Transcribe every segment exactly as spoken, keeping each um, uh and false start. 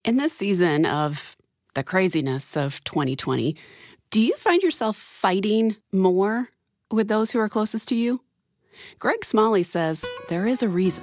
In this season of the craziness of twenty twenty, do you find yourself fighting more with those who are closest to you? Greg Smalley says there is a reason.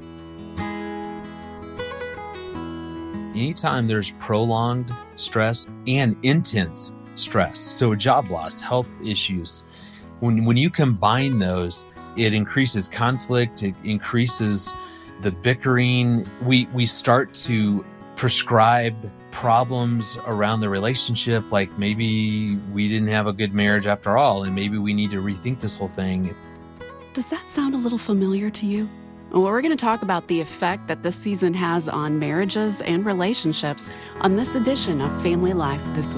Anytime there's prolonged stress and intense stress, so job loss, health issues, when when you combine those, it increases conflict, it increases the bickering. We we start to prescribe problems around the relationship, like maybe we didn't have a good marriage after all, and maybe we need to rethink this whole thing. Does that sound a little familiar to you? Well, we're going to talk about the effect that this season has on marriages and relationships on this edition of Family Life This Week.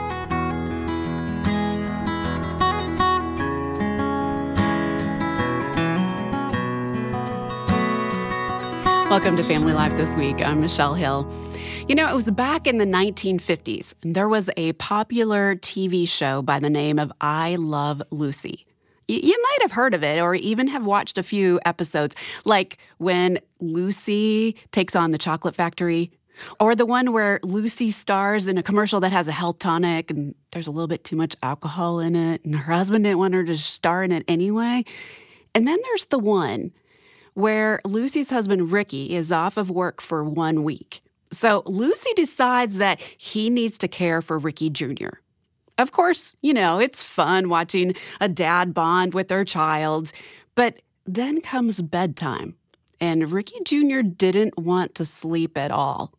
Welcome to Family Life This Week. I'm Michelle Hill. You know, it was back in the nineteen fifties, and there was a popular T V show by the name of I Love Lucy. Y- you might have heard of it or even have watched a few episodes, like when Lucy takes on the chocolate factory, or the one where Lucy stars in a commercial that has a health tonic and there's a little bit too much alcohol in it, and her husband didn't want her to star in it anyway. And then there's the one where Lucy's husband, Ricky, is off of work for one week. So Lucy decides that he needs to care for Ricky Junior Of course, you know, it's fun watching a dad bond with their child. But then comes bedtime, and Ricky Junior didn't want to sleep at all.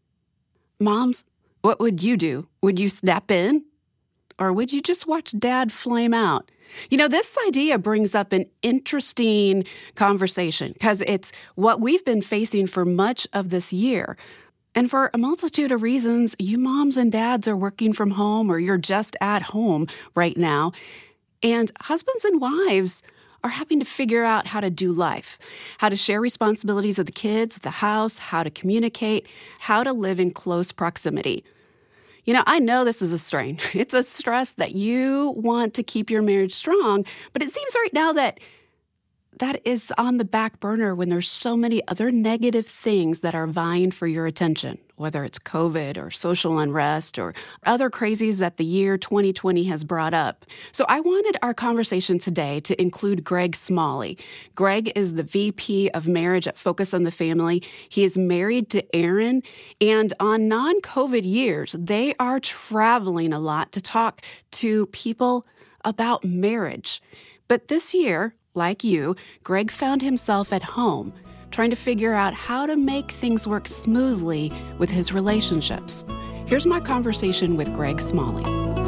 Moms, what would you do? Would you step in? Or would you just watch Dad flame out? You know, this idea brings up an interesting conversation because it's what we've been facing for much of this year. And for a multitude of reasons, you moms and dads are working from home or you're just at home right now. And husbands and wives are having to figure out how to do life, how to share responsibilities of the kids, the house, how to communicate, how to live in close proximity. You know, I know this is a strain. It's a stress that you want to keep your marriage strong, but it seems right now that that is on the back burner when there's so many other negative things that are vying for your attention, whether it's COVID or social unrest or other crazies that the year twenty twenty has brought up. So I wanted our conversation today to include Greg Smalley. Greg is the V P of Marriage at Focus on the Family. He is married to Erin, and on non-COVID years, they are traveling a lot to talk to people about marriage. But this year, like you, Greg found himself at home, trying to figure out how to make things work smoothly with his relationships. Here's my conversation with Greg Smalley.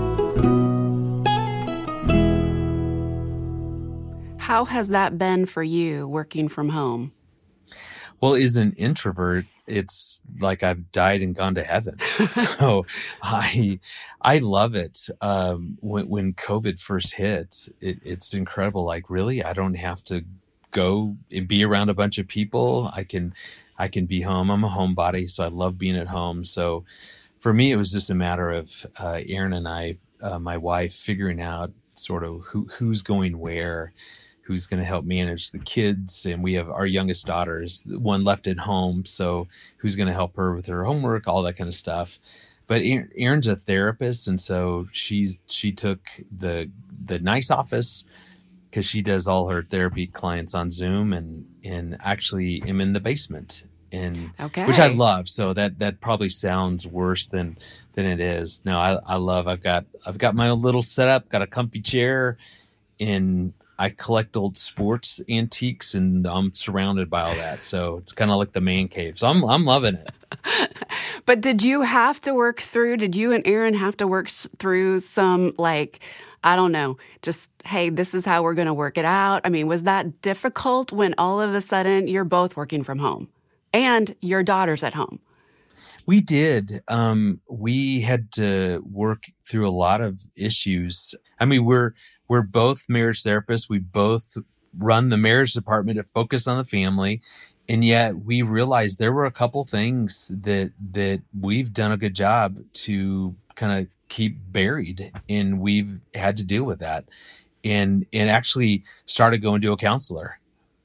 How has that been for you, working from home? Well, as an introvert, it's like I've died and gone to heaven. So I I love it. Um, when, when COVID first hit, it, it's incredible. Like, really, I don't have to go and be around a bunch of people. I can I can be home. I'm a homebody, so I love being at home. So for me, it was just a matter of uh, Erin and I, uh, my wife, figuring out sort of who who's going where, who's going to help manage the kids. And we have our youngest daughters, one left at home. So who's going to help her with her homework, all that kind of stuff. But Erin's a therapist. And so she's, she took the, the nice office because she does all her therapy clients on Zoom, and, and actually am in the basement, and okay. which I love. So that, that probably sounds worse than, than it is. No, I, I love, I've got, I've got my own little setup, got a comfy chair, and I collect old sports antiques, and I'm surrounded by all that. So it's kind of like the man cave. So I'm I'm loving it. But did you have to work through, did you and Erin have to work through some, like, I don't know, just, hey, this is how we're going to work it out? I mean, was that difficult when all of a sudden you're both working from home and your daughter's at home? We did. Um, we had to work through a lot of issues. I mean, we're we're both marriage therapists. We both run the marriage department at Focus on the Family, and yet we realized there were a couple things that that we've done a good job to kind of keep buried, and we've had to deal with that, and and actually started going to a counselor,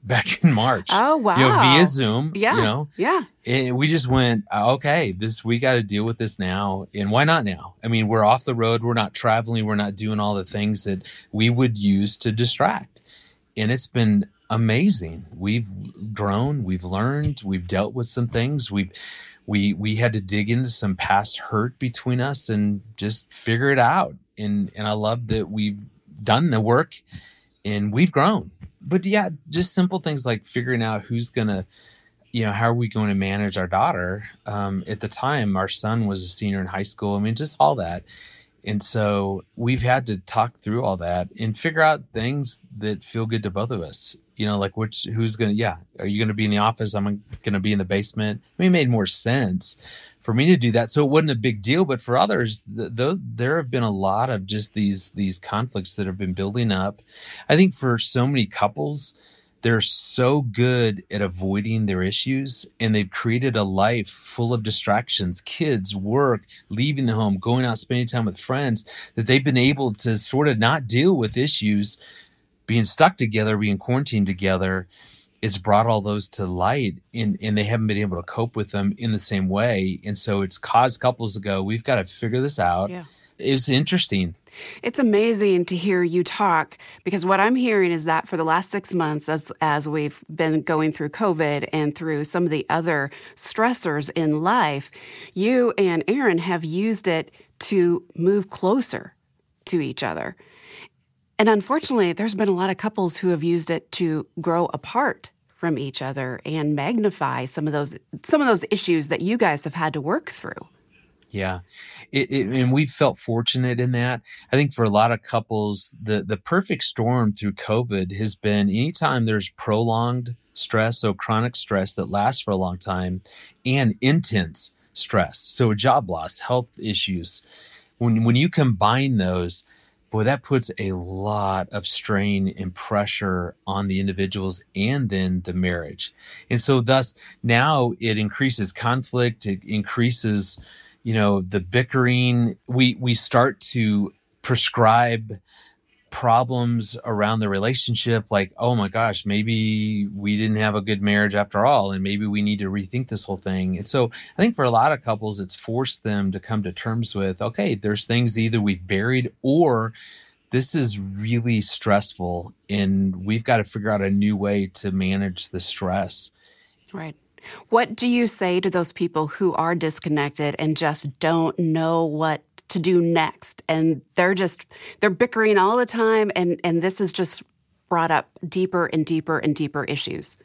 back in March. Oh, wow. You know, via Zoom. Yeah. You know, yeah. And we just went, okay, this, we got to deal with this now. And why not now? I mean, we're off the road. We're not traveling. We're not doing all the things that we would use to distract. And it's been amazing. We've grown, we've learned, we've dealt with some things. We've, we, we had to dig into some past hurt between us and just figure it out. And, and I love that we've done the work and we've grown. But yeah, just simple things like figuring out who's going to, you know, how are we going to manage our daughter? Um, at the time, our son was a senior in high school. I mean, just all that. And so we've had to talk through all that and figure out things that feel good to both of us. You know, like which, who's going to, yeah, are you going to be in the office? I'm going to be in the basement. I mean, it made more sense for me to do that. So it wasn't a big deal, but for others, th- th- there have been a lot of just these, these conflicts that have been building up. I think for so many couples, they're so good at avoiding their issues, and they've created a life full of distractions, kids, work, leaving the home, going out, spending time with friends, that they've been able to sort of not deal with issues. Being stuck together, being quarantined together, it's brought all those to light, and, and they haven't been able to cope with them in the same way. And so it's caused couples to go, we've got to figure this out. Yeah. It's interesting. It's amazing to hear you talk, because what I'm hearing is that for the last six months, as as we've been going through COVID and through some of the other stressors in life, you and Aaron have used it to move closer to each other. And unfortunately, there's been a lot of couples who have used it to grow apart from each other and magnify some of those some of those issues that you guys have had to work through. Yeah. It, it, and we've felt fortunate in that. I think for a lot of couples, the, the perfect storm through COVID has been anytime there's prolonged stress, so chronic stress that lasts for a long time, and intense stress. So job loss, health issues. When, when you combine those, boy, that puts a lot of strain and pressure on the individuals and then the marriage. And so thus now it increases conflict, it increases, you know, the bickering. We we start to prescribe problems around the relationship, like, oh my gosh, maybe we didn't have a good marriage after all, and maybe we need to rethink this whole thing. And so I think for a lot of couples, it's forced them to come to terms with, okay, there's things either we've buried or this is really stressful, and we've got to figure out a new way to manage the stress. Right. What do you say to those people who are disconnected and just don't know what to do next? And they're just, they're bickering all the time. And, and this has just brought up deeper and deeper and deeper issues.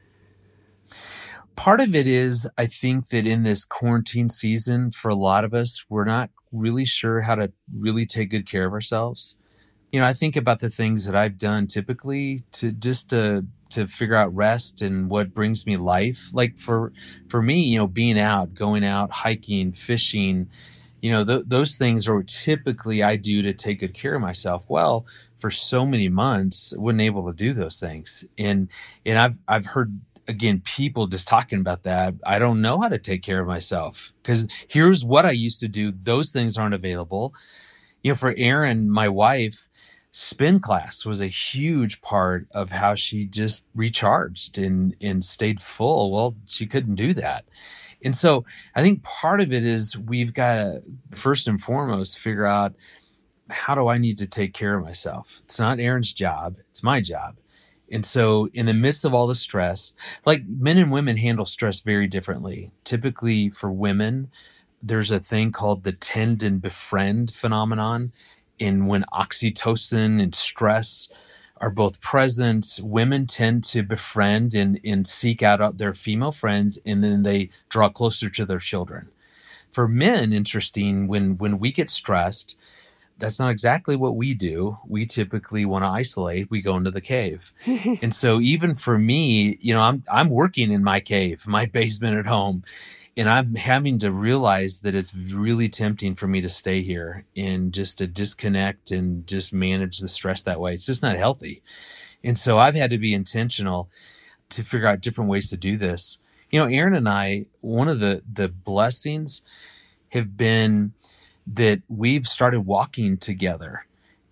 Part of it is, I think that in this quarantine season, for a lot of us, we're not really sure how to really take good care of ourselves. You know, I think about the things that I've done typically to just to to figure out rest and what brings me life. Like for for me, you know, being out, going out, hiking, fishing, you know, th- those things are typically I do to take good care of myself. Well, for so many months, I wasn't able to do those things. And and I've I've heard, again, people just talking about that. I don't know how to take care of myself because here's what I used to do. Those things aren't available. You know, for Erin, my wife, spin class was a huge part of how she just recharged and, and stayed full. Well, she couldn't do that. And so I think part of it is we've got to, first and foremost, figure out, how do I need to take care of myself? It's not Erin's job. It's my job. And so in the midst of all the stress, like men and women handle stress very differently. Typically for women, there's a thing called the tend and befriend phenomenon. And when oxytocin and stress are both present, women tend to befriend and, and seek out their female friends, and then they draw closer to their children. For men, interesting, when, when we get stressed, that's not exactly what we do. We typically want to isolate. We go into the cave. And so even for me, you know, I'm I'm working in my cave, my basement at home. And I'm having to realize that it's really tempting for me to stay here and just to disconnect and just manage the stress that way. It's just not healthy. And so I've had to be intentional to figure out different ways to do this. You know, Erin and I, one of the, the blessings have been that we've started walking together.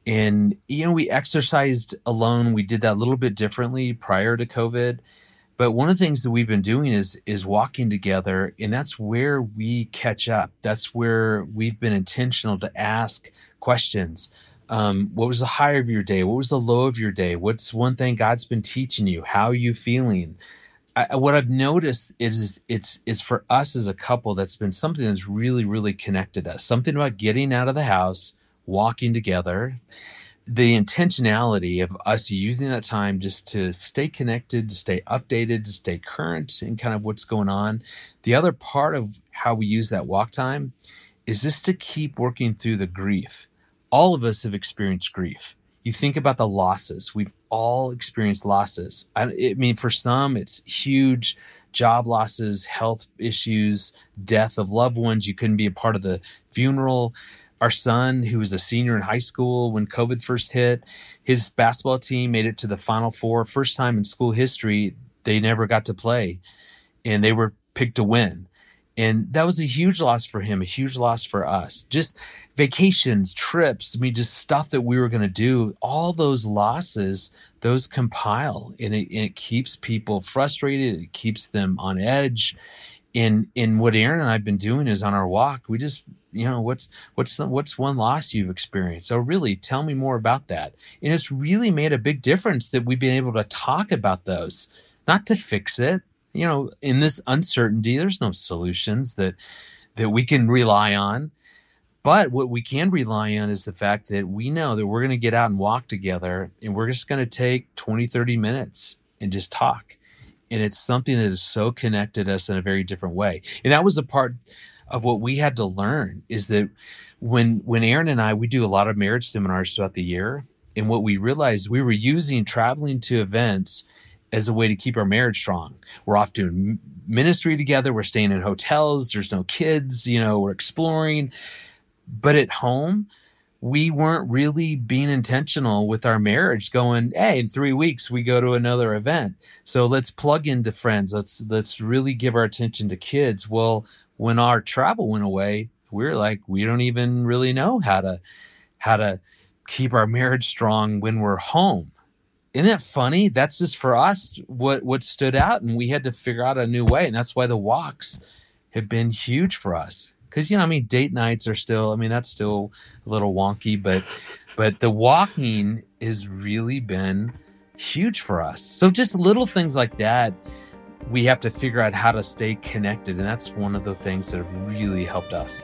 And, you know, we exercised alone. We did that a little bit differently prior to COVID. But one of the things that we've been doing is is walking together, and that's where we catch up. That's where we've been intentional to ask questions. Um, what was the high of your day? What was the low of your day? What's one thing God's been teaching you? How are you feeling? I, what I've noticed is it's it's for us as a couple, that's been something that's really, really connected us. Something about getting out of the house, walking together, the intentionality of us using that time just to stay connected, to stay updated, to stay current in kind of what's going on. The other part of how we use that walk time is just to keep working through the grief. All of us have experienced grief. You think about the losses. We've all experienced losses. I, I mean, for some, it's huge job losses, health issues, death of loved ones. You couldn't be a part of the funeral. Our son, who was a senior in high school when COVID first hit, his basketball team made it to the Final Four. First time in school history, they never got to play, and they were picked to win. And that was a huge loss for him, a huge loss for us. Just vacations, trips, I mean, just stuff that we were going to do. All those losses, those compile, and it, and it keeps people frustrated. It keeps them on edge. And, and what Aaron and I have been doing is on our walk, we just, you know, what's what's what's one loss you've experienced? Oh, really? Tell me more about that. And it's really made a big difference that we've been able to talk about those, not to fix it. You know, in this uncertainty, there's no solutions that that we can rely on. But what we can rely on is the fact that we know that we're going to get out and walk together, and we're just going to take twenty, thirty minutes and just talk. And it's something that has so connected us in a very different way. And that was a part of what we had to learn, is that when when Aaron and I, we do a lot of marriage seminars throughout the year. And what we realized, we were using traveling to events as a way to keep our marriage strong. We're off doing ministry together. We're staying in hotels. There's no kids, you know, we're exploring. But at home, we weren't really being intentional with our marriage, going, hey, in three weeks, we go to another event. So let's plug into friends. Let's, let's really give our attention to kids. Well, when our travel went away, we were like, we don't even really know how to, how to keep our marriage strong when we're home. Isn't that funny? That's just for us what, what stood out, and we had to figure out a new way. And that's why the walks have been huge for us. Because, you know, I mean, date nights are still, I mean, that's still a little wonky, but but the walking has really been huge for us. So just little things like that, we have to figure out how to stay connected. And that's one of the things that have really helped us.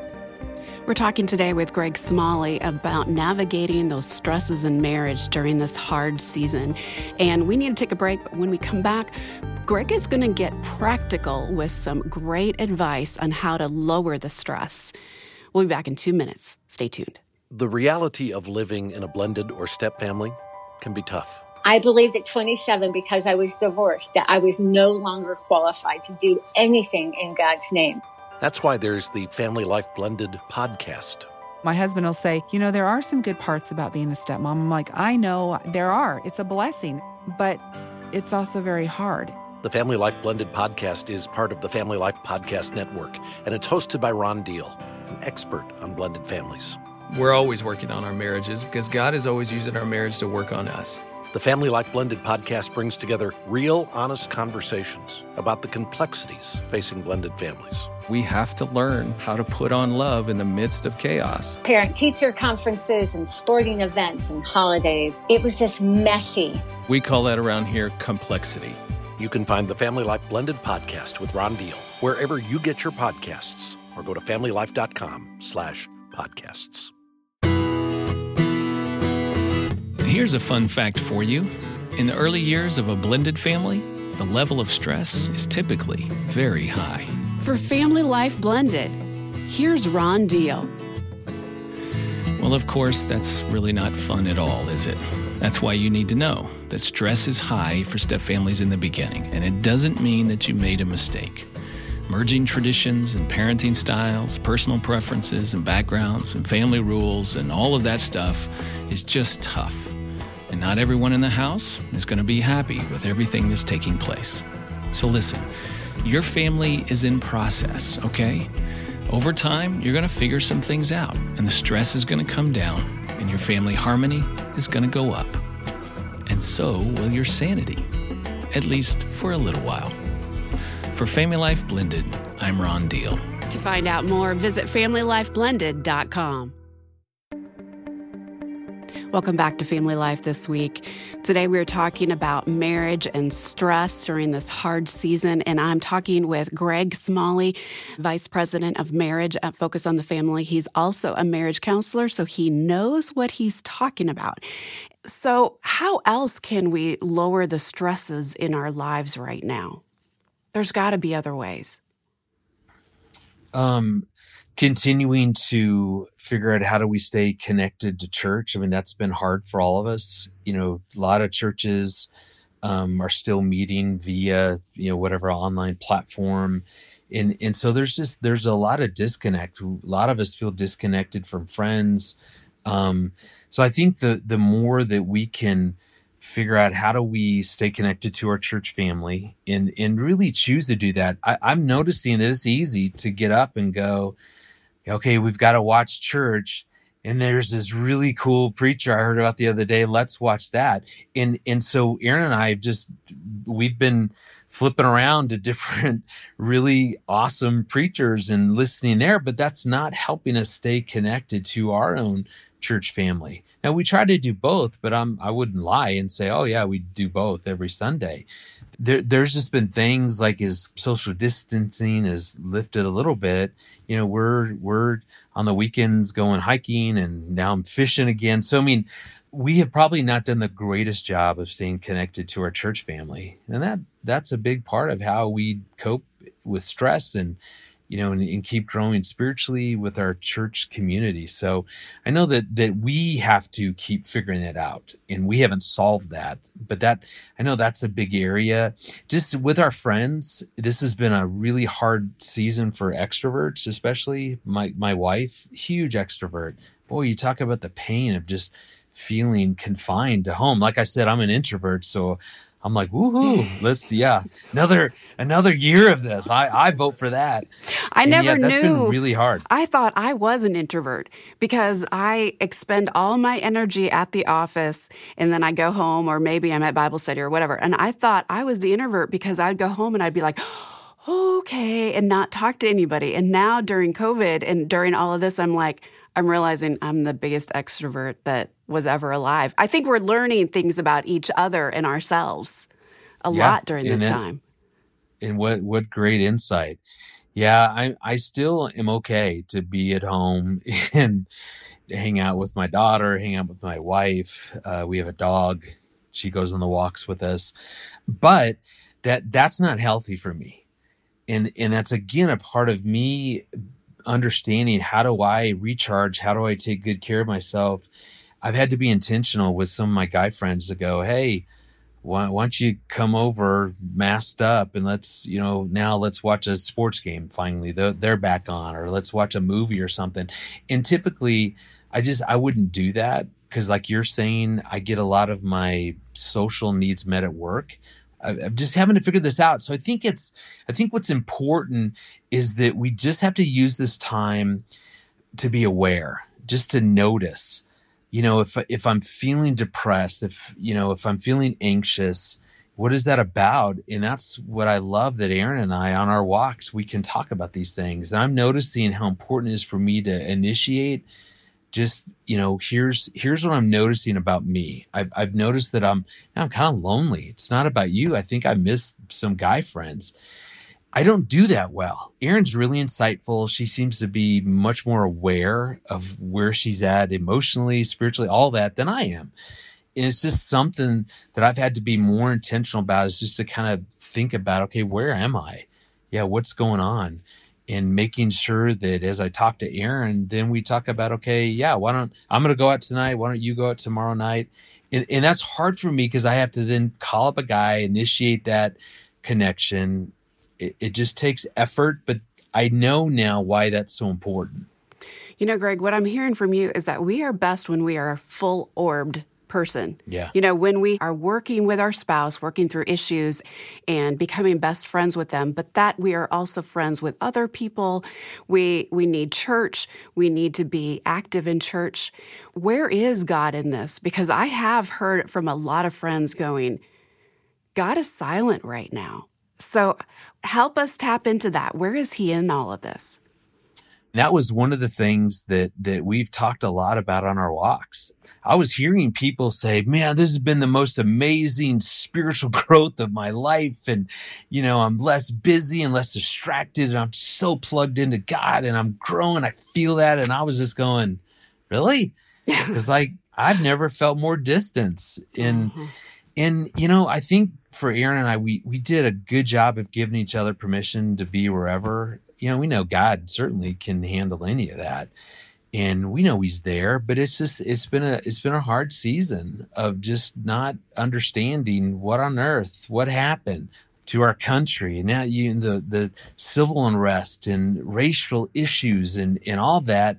We're talking today with Greg Smalley about navigating those stresses in marriage during this hard season. And we need to take a break, but when we come back, Greg is going to get practical with some great advice on how to lower the stress. We'll be back in two minutes. Stay tuned. The reality of living in a blended or step family can be tough. I believed at twenty-seven, because I was divorced, that I was no longer qualified to do anything in God's name. That's why there's the Family Life Blended podcast. My husband will say, you know, there are some good parts about being a stepmom. I'm like, I know there are. It's a blessing, but it's also very hard. The Family Life Blended podcast is part of the Family Life Podcast Network, and it's hosted by Ron Deal, an expert on blended families. We're always working on our marriages because God is always using our marriage to work on us. The Family Life Blended podcast brings together real, honest conversations about the complexities facing blended families. We have to learn how to put on love in the midst of chaos. Parent-teacher conferences and sporting events and holidays. It was just messy. We call that around here complexity. You can find the Family Life Blended podcast with Ron Deal wherever you get your podcasts, or go to familylife.com slash podcasts. Here's a fun fact for you. In the early years of a blended family, the level of stress is typically very high. For Family Life Blended, here's Ron Deal. Well, of course, that's really not fun at all, is it? That's why you need to know that stress is high for step families in the beginning, and it doesn't mean that you made a mistake. Merging traditions and parenting styles, personal preferences and backgrounds and family rules and all of that stuff is just tough. And not everyone in the house is going to be happy with everything that's taking place. So listen, your family is in process, okay? Over time, you're going to figure some things out, and the stress is going to come down, and your family harmony is going to go up. And so will your sanity, at least for a little while. For Family Life Blended, I'm Ron Deal. To find out more, visit family life blended dot com. Welcome back to Family Life This Week. Today we're talking about marriage and stress during this hard season, and I'm talking with Greg Smalley, Vice President of Marriage at Focus on the Family. He's also a marriage counselor, so he knows what he's talking about. So how else can we lower the stresses in our lives right now? There's got to be other ways. Um, continuing to figure out how do we stay connected to church. I mean, that's been hard for all of us. You know, a lot of churches um, are still meeting via, you know, whatever online platform. And, and so there's just, there's a lot of disconnect. A lot of us feel disconnected from friends. Um, so I think the, the more that we can figure out how do we stay connected to our church family and, and really choose to do that. I, I'm noticing that it's easy to get up and go, okay, we've got to watch church. And there's this really cool preacher I heard about the other day. Let's watch that. And, and so Aaron and I have just, we've been flipping around to different really awesome preachers and listening there, but that's not helping us stay connected to our own church family. Now we try to do both, but I'm, I wouldn't lie and say, oh yeah, we do both every Sunday. There, there's just been things like as social distancing is lifted a little bit, you know, we're, we're on the weekends going hiking and now I'm fishing again. So, I mean, we have probably not done the greatest job of staying connected to our church family. And that, that's a big part of how we cope with stress and, you know, and, and keep growing spiritually with our church community. So I know that that we have to keep figuring it out, and we haven't solved that. But that I know that's a big area. Just with our friends, this has been a really hard season for extroverts, especially my my wife, huge extrovert. Boy, you talk about the pain of just feeling confined to home. Like I said, I'm an introvert, so I'm like, woohoo, let's, yeah, another another year of this. I, I vote for that. I and never yet, that's knew. Been really hard. I thought I was an introvert because I expend all my energy at the office and then I go home, or maybe I'm at Bible study or whatever. And I thought I was the introvert because I'd go home and I'd be like, okay, and not talk to anybody. And now during COVID and during all of this, I'm like, I'm realizing I'm the biggest extrovert that was ever alive. I think we're learning things about each other and ourselves a Yeah, lot during this and that- time. And what what great insight. Yeah, I I still am okay to be at home and hang out with my daughter, hang out with my wife. Uh, we have a dog. She goes on the walks with us. But that that's not healthy for me. And and that's again a part of me understanding how do I recharge? How do I take good care of myself? I've had to be intentional with some of my guy friends to go, hey, why, why don't you come over masked up and let's, you know, now let's watch a sports game. Finally, they're, they're back on, or let's watch a movie or something. And typically I just, I wouldn't do that because like you're saying, I get a lot of my social needs met at work. I'm just having to figure this out. So I think it's, I think what's important is that we just have to use this time to be aware, just to notice, you know, if, if I'm feeling depressed, if, you know, if I'm feeling anxious, what is that about? And that's what I love that Aaron and I on our walks, we can talk about these things. And I'm noticing how important it is for me to initiate just, you know, here's here's what I'm noticing about me. I've, I've noticed that I'm I'm kind of lonely. It's not about you. I think I miss some guy friends. I don't do that well. Erin's really insightful. She seems to be much more aware of where she's at emotionally, spiritually, all that than I am. And it's just something that I've had to be more intentional about, is just to kind of think about, okay, where am I? Yeah, what's going on? And making sure that as I talk to Erin, then we talk about, okay, yeah, why don't, I'm going to go out tonight. Why don't you go out tomorrow night? And, and that's hard for me because I have to then call up a guy, initiate that connection. It, it just takes effort, but I know now why that's so important. You know, Greg, what I'm hearing from you is that we are best when we are a full-orbed person. Yeah. You know, when we are working with our spouse, working through issues and becoming best friends with them, but that we are also friends with other people. We we need church. We need to be active in church. Where is God in this? Because I have heard from a lot of friends going, God is silent right now. So help us tap into that. Where is he in all of this? That was one of the things that that we've talked a lot about on our walks. I was hearing people say, man, this has been the most amazing spiritual growth of my life. And, you know, I'm less busy and less distracted. And I'm so plugged into God and I'm growing. I feel that. And I was just going, really? Because like, I've never felt more distance. And, mm-hmm. and, you know, I think for Aaron and I, we, we did a good job of giving each other permission to be wherever. You know, we know God certainly can handle any of that. And we know he's there, but it's just, it's been a, it's been a hard season of just not understanding what on earth, what happened to our country. And now you, the, the civil unrest and racial issues and, and all that.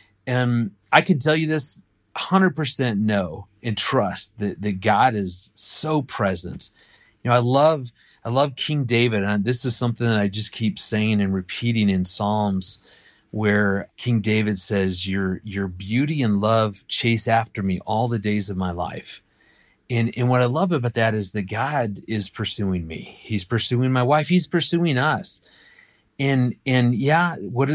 And I can tell you this one hundred percent know and trust that, that God is so present. You know, I love, I love King David. And this is something that I just keep saying and repeating in Psalms, where King David says, your, your beauty and love chase after me all the days of my life. And, and what I love about that is that God is pursuing me. He's pursuing my wife. He's pursuing us. And, and yeah, what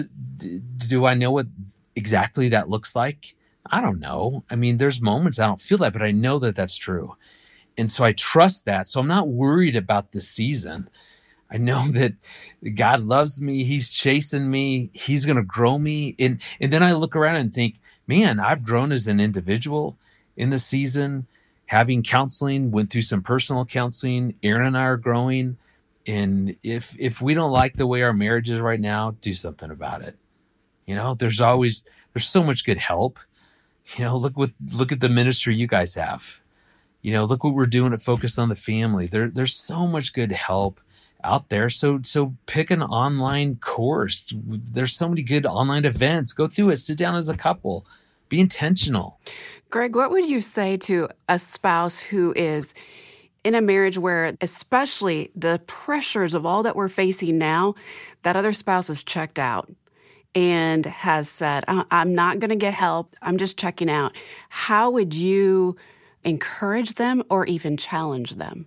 do I know what exactly that looks like? I don't know. I mean, there's moments I don't feel that, but I know that that's true. And so I trust that. So I'm not worried about the season. I know that God loves me. He's chasing me. He's going to grow me. And, and then I look around and think, man, I've grown as an individual in the season, having counseling, went through some personal counseling. Aaron and I are growing. And if, if we don't like the way our marriage is right now, do something about it. You know, there's always, there's so much good help. You know, look what, look at the ministry you guys have. You know, look what we're doing at Focus on the Family. There, there's so much good help out there. So, so pick an online course. There's so many good online events. Go through it. Sit down as a couple. Be intentional. Greg, what would you say to a spouse who is in a marriage where, especially the pressures of all that we're facing now, that other spouse is checked out and has said, I'm not going to get help. I'm just checking out. How would you encourage them or even challenge them?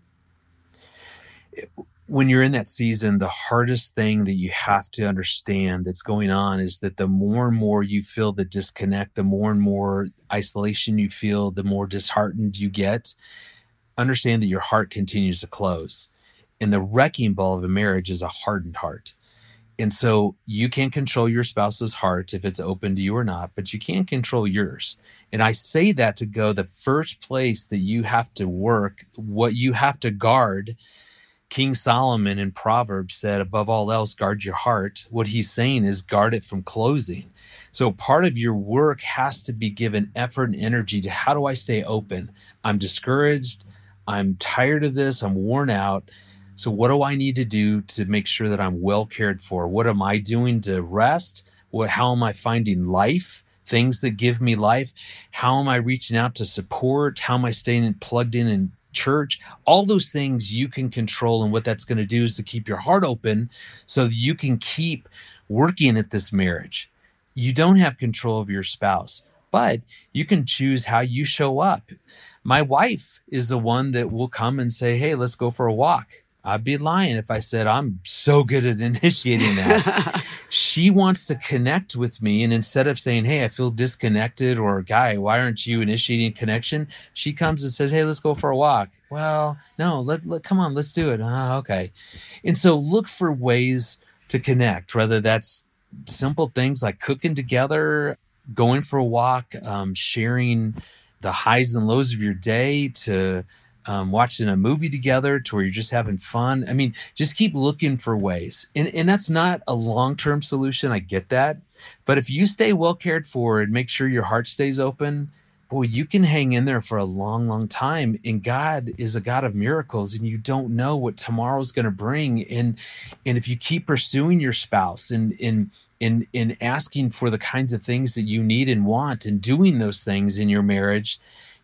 When you're in that season, the hardest thing that you have to understand that's going on is that the more and more you feel the disconnect, the more and more isolation you feel, the more disheartened you get. Understand that your heart continues to close. And the wrecking ball of a marriage is a hardened heart. And so you can't control your spouse's heart if it's open to you or not, but you can control yours. And I say that to go, the first place that you have to work, what you have to guard, King Solomon in Proverbs said, above all else, guard your heart. What he's saying is guard it from closing. So part of your work has to be given effort and energy to how do I stay open? I'm discouraged. I'm tired of this. I'm worn out. So what do I need to do to make sure that I'm well cared for? What am I doing to rest? What, how am I finding life? Things that give me life? How am I reaching out to support? How am I staying plugged in in church? All those things you can control, and what that's going to do is to keep your heart open so that you can keep working at this marriage. You don't have control of your spouse, but you can choose how you show up. My wife is the one that will come and say, hey, let's go for a walk. I'd be lying if I said I'm so good at initiating that. She wants to connect with me. And instead of saying, hey, I feel disconnected, or Guy, why aren't you initiating connection? She comes and says, hey, let's go for a walk. Well, no, let, let come on, let's do it. Oh, okay. And so look for ways to connect, whether that's simple things like cooking together, going for a walk, um, sharing the highs and lows of your day, to Um, watching a movie together, to where you're just having fun. I mean, just keep looking for ways. And, and that's not a long-term solution. I get that. But if you stay well cared for and make sure your heart stays open, boy, you can hang in there for a long, long time. And God is a God of miracles, and you don't know what tomorrow's going to bring. And, and if you keep pursuing your spouse and, and, and, and asking for the kinds of things that you need and want, and doing those things in your marriage,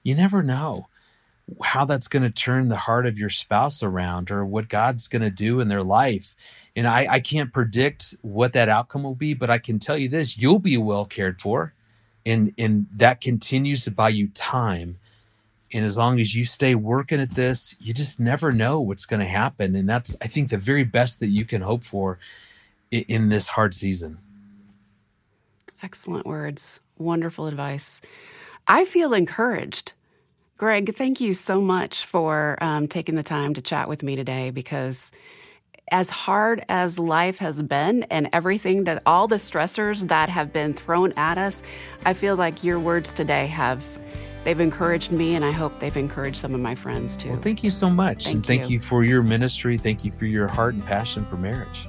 you never know how that's going to turn the heart of your spouse around or what God's going to do in their life. And I, I can't predict what that outcome will be, but I can tell you this, you'll be well cared for. And, and that continues to buy you time. And as long as you stay working at this, you just never know what's going to happen. And that's, I think, the very best that you can hope for in, in this hard season. Excellent words. Wonderful advice. I feel encouraged. Greg, thank you so much for um, taking the time to chat with me today, because as hard as life has been and everything that all the stressors that have been thrown at us, I feel like your words today have, they've encouraged me, and I hope they've encouraged some of my friends too. Well, thank you so much. Thank and thank you. you for your ministry. Thank you for your heart and passion for marriage.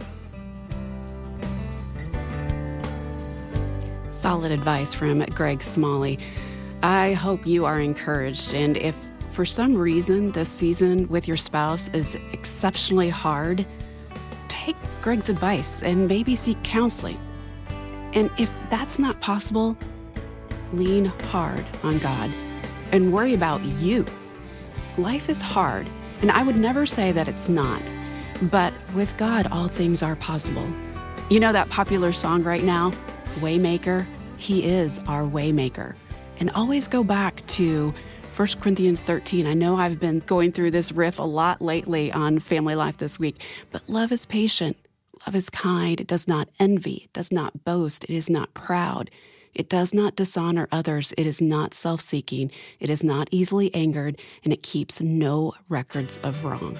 Solid advice from Greg Smalley. I hope you are encouraged. And if for some reason this season with your spouse is exceptionally hard, take Greg's advice and maybe seek counseling. And if that's not possible, lean hard on God and worry about you. Life is hard, and I would never say that it's not. But with God, all things are possible. You know that popular song right now, Waymaker? He is our Waymaker. And always go back to First Corinthians thirteen. I know I've been going through this riff a lot lately on Family Life This Week, but love is patient. Love is kind. It does not envy. It does not boast. It is not proud. It does not dishonor others. It is not self-seeking. It is not easily angered, and it keeps no records of wrong.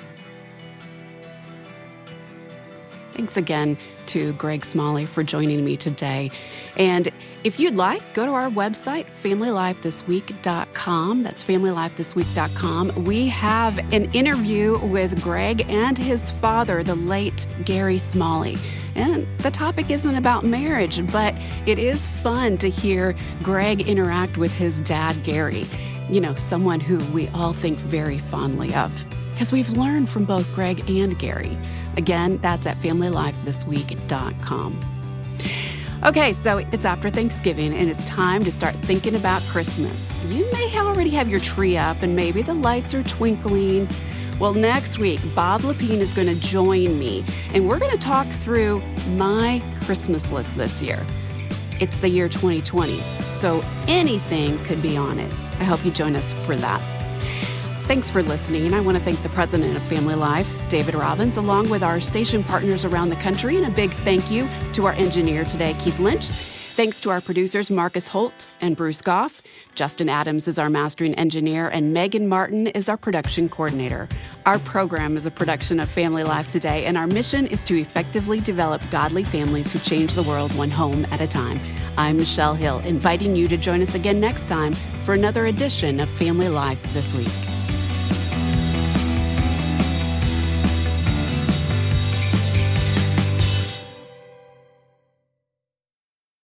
Thanks again to Greg Smalley for joining me today. And if you'd like, go to our website, family life this week dot com. That's family life this week dot com. We have an interview with Greg and his father, the late Gary Smalley. And the topic isn't about marriage, but it is fun to hear Greg interact with his dad, Gary. You know, someone who we all think very fondly of, because we've learned from both Greg and Gary. Again, that's at family life this week dot com. Okay, so it's after Thanksgiving, and it's time to start thinking about Christmas. You may already have your tree up, and maybe the lights are twinkling. Well, next week, Bob Lepine is going to join me, and we're going to talk through my Christmas list this year. It's the year twenty twenty, so anything could be on it. I hope you join us for that. Thanks for listening, and I want to thank the president of Family Life, David Robbins, along with our station partners around the country, and a big thank you to our engineer today, Keith Lynch. Thanks to our producers, Marcus Holt and Bruce Goff. Justin Adams is our mastering engineer, and Megan Martin is our production coordinator. Our program is a production of Family Life Today, and our mission is to effectively develop godly families who change the world one home at a time. I'm Michelle Hill, inviting you to join us again next time for another edition of Family Life This Week.